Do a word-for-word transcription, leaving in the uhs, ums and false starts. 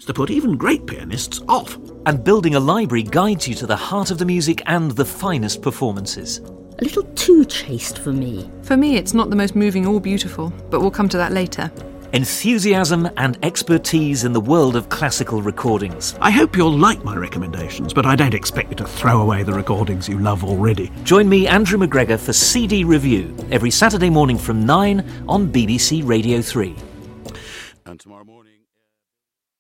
to put even great pianists off. And Building a Library guides you to the heart of the music and the finest performances. A little too chaste for me. For me, it's not the most moving or beautiful, but we'll come to that later. Enthusiasm and expertise in the world of classical recordings. I hope you'll like my recommendations, but I don't expect you to throw away the recordings you love already. Join me, Andrew McGregor, for C D Review, every Saturday morning from nine on B B C Radio three. And tomorrow morning...